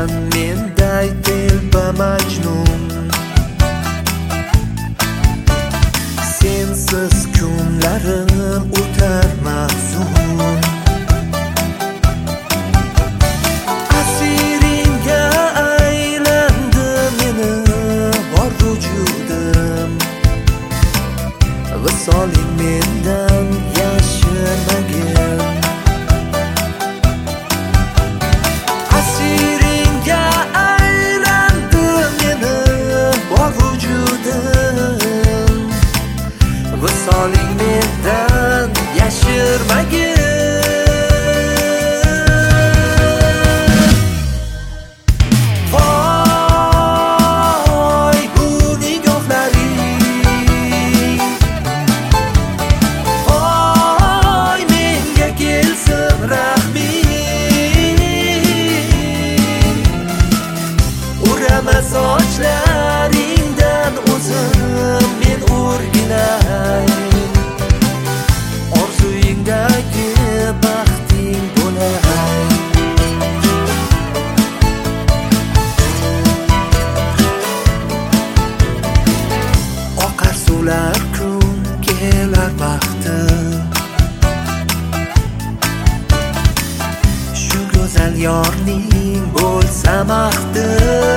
topgan menday telba majnun. Sensiz kunlarim o'tar mahzun. Asiringga aylandi meni bor vujudim. Visoling mendan yashirmagin. Asiringga aylandi meni bor vujudim. Visoling mendan yashirmagin. Sochlaringdan o'zim men o'rgilay. Orzuyingdagi baxting bo'lay. Oqar suvlar kun kelar vaqti. Shu go'zal yorning bo'lsa maxti.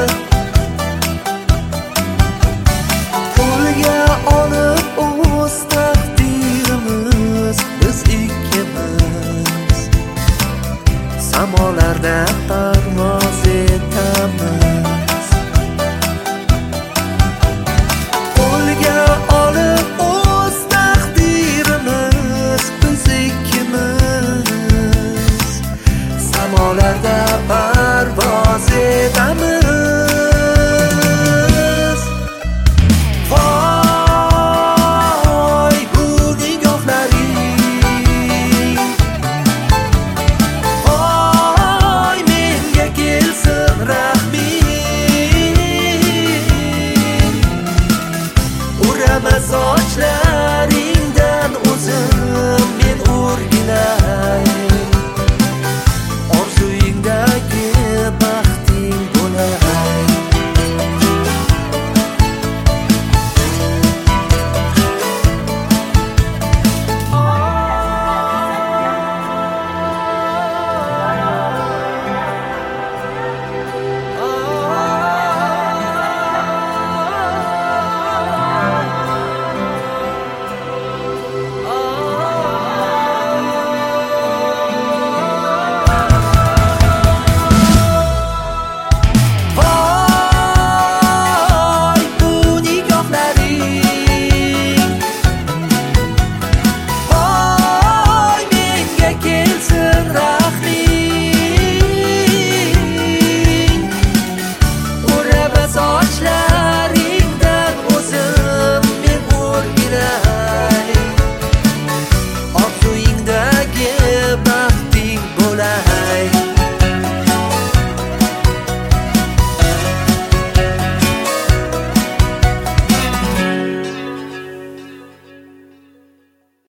Olib o'z taqdirimiz biz ikkimiz samolarda parvoz etamiz. Qo'lga olib o'z taqdirimiz biz ikkimiz samolarda